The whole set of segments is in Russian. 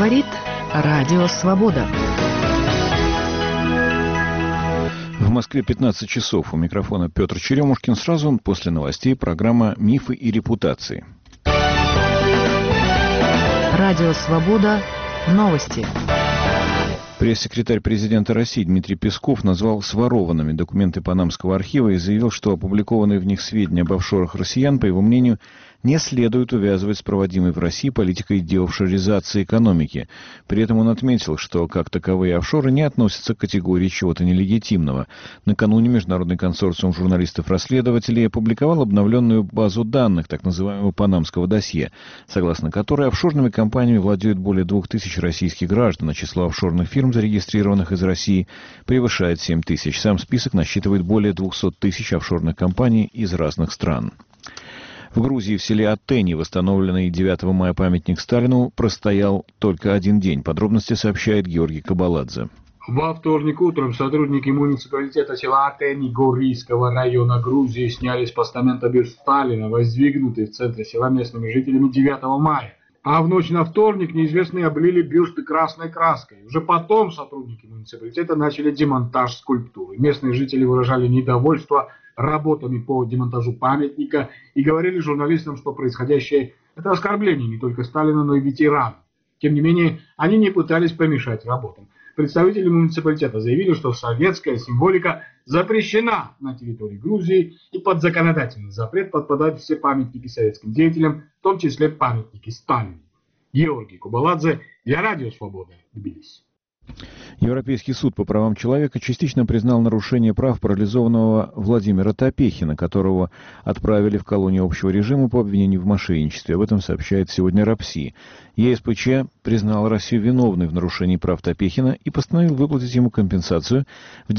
Говорит Радио Свобода. В Москве 15 часов. У микрофона Петр Черемушкин. Сразу после новостей программа «Мифы и репутации». Радио Свобода. Новости. Пресс-секретарь президента России Дмитрий Песков назвал сворованными документы Панамского архива и заявил, что опубликованные в них сведения об офшорах россиян, по его мнению, не следует увязывать с проводимой в России политикой деофшоризации экономики. При этом он отметил, что как таковые офшоры не относятся к категории чего-то нелегитимного. Накануне Международный консорциум журналистов-расследователей опубликовал обновленную базу данных так называемого Панамского досье, согласно которой офшорными компаниями владеют более 2000 российских граждан, а число офшорных фирм, зарегистрированных из России, превышает 7000. Сам список насчитывает более 200 тысяч офшорных компаний из разных стран. В Грузии, в селе Атени, восстановленный 9 мая памятник Сталину, простоял только один день. Подробности сообщает Георгий Кабаладзе. Во вторник утром сотрудники муниципалитета села Атени Горийского района Грузии сняли с постамента бюст Сталина, воздвигнутый в центре села местными жителями 9 мая. А в ночь на вторник неизвестные облили бюсты красной краской. Уже потом сотрудники муниципалитета начали демонтаж скульптуры. Местные жители выражали недовольство работами по демонтажу памятника и говорили журналистам, что происходящее – это оскорбление не только Сталина, но и ветеранов. Тем не менее, они не пытались помешать работам. Представители муниципалитета заявили, что советская символика запрещена на территории Грузии, и под законодательный запрет подпадают все памятники советским деятелям, в том числе памятники Сталину. Георгий Кабаладзе для Радио Свобода, Тбилиси. Европейский суд по правам человека частично признал нарушение прав парализованного Владимира Топехина, которого отправили в колонию общего режима по обвинению в мошенничестве. Об этом сообщает сегодня РАПСИ. ЕСПЧ признал Россию виновной в нарушении прав Топехина и постановил выплатить ему компенсацию в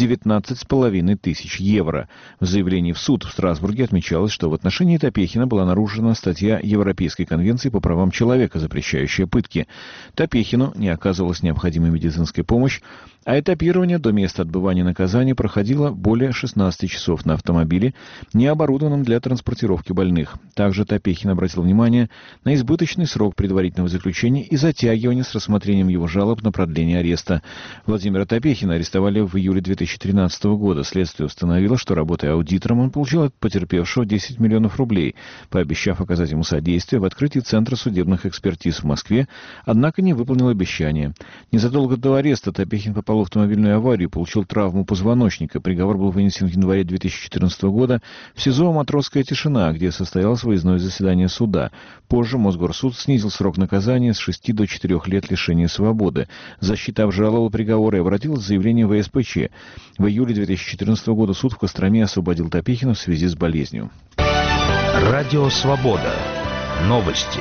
19,5 тысяч евро. В заявлении в суд в Страсбурге отмечалось, что в отношении Топехина была нарушена статья Европейской конвенции по правам человека, запрещающая пытки. Топехину не оказывалась необходимой медицинской помощь, а этапирование до места отбывания наказания проходило более 16 часов на автомобиле, не оборудованном для транспортировки больных. Также Топехин обратил внимание на избыточный срок предварительного заключения и затягивание с рассмотрением его жалоб на продление ареста. Владимира Топехина арестовали в июле 2013 года. Следствие установило, что, работая аудитором, он получил от потерпевшего 10 миллионов рублей, пообещав оказать ему содействие в открытии Центра судебных экспертиз в Москве, однако не выполнил обещание. Незадолго до ареста Топехин попал в автомобильную аварию и получил травму позвоночника. Приговор был вынесен в январе 2014 года в СИЗО «Матросская тишина», где состоялось выездное заседание суда. Позже Мосгорсуд снизил срок наказания с 6 до 4 лет лишения свободы. Защита обжаловала приговор и обратилась с заявлением в ЕСПЧ. В июле 2014 года суд в Костроме освободил Топехина в связи с болезнью. Радио Свобода. Новости.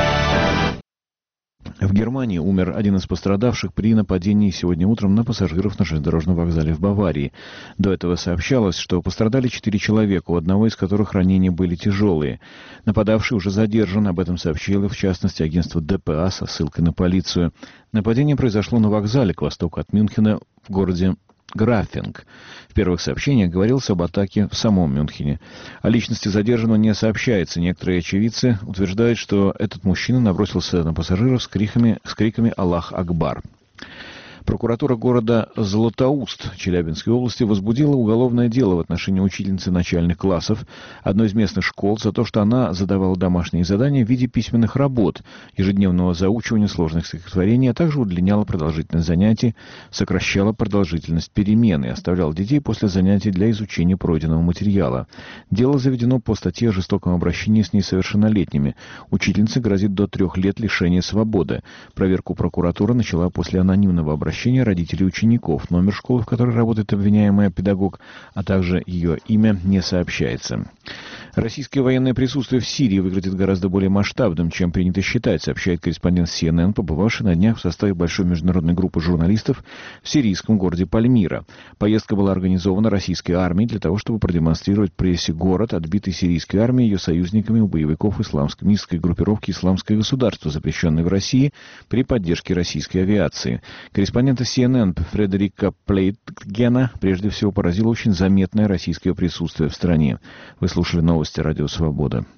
В Германии умер один из пострадавших при нападении сегодня утром на пассажиров на железнодорожном вокзале в Баварии. До этого сообщалось, что пострадали 4 человека, у одного из которых ранения были тяжелые. Нападавший уже задержан, об этом сообщило в частности агентство ДПА со ссылкой на полицию. Нападение произошло на вокзале к востоку от Мюнхена в городе Графинг. В первых сообщениях говорилось об атаке в самом Мюнхене. О личности задержанного не сообщается. Некоторые очевидцы утверждают, что этот мужчина набросился на пассажиров с криками «Аллах Акбар». Прокуратура города Златоуст Челябинской области возбудила уголовное дело в отношении учительницы начальных классов одной из местных школ за то, что она задавала домашние задания в виде письменных работ, ежедневного заучивания сложных стихотворений, а также удлиняла продолжительность занятий, сокращала продолжительность перемены и оставляла детей после занятий для изучения пройденного материала. Дело заведено по статье о жестоком обращении с несовершеннолетними. Учительнице грозит до 3 лет лишения свободы. Проверку прокуратура начала после анонимного обращения родителей учеников. Номер школы, в которой работает обвиняемая педагог, а также ее имя, не сообщается. Российское военное присутствие в Сирии выглядит гораздо более масштабным, чем принято считать, сообщает корреспондент CNN, побывавший на днях в составе большой международной группы журналистов в сирийском городе Пальмира. Поездка была организована российской армией для того, чтобы продемонстрировать прессе город, отбитый сирийской армией и ее союзниками у боевиков исламской группировки «Исламское государство», запрещенной в России при поддержке российской авиации. Корреспондента CNN Фредерика Плейтгена прежде всего поразило очень заметное российское присутствие в стране. Вы слушали новости Радио Свобода.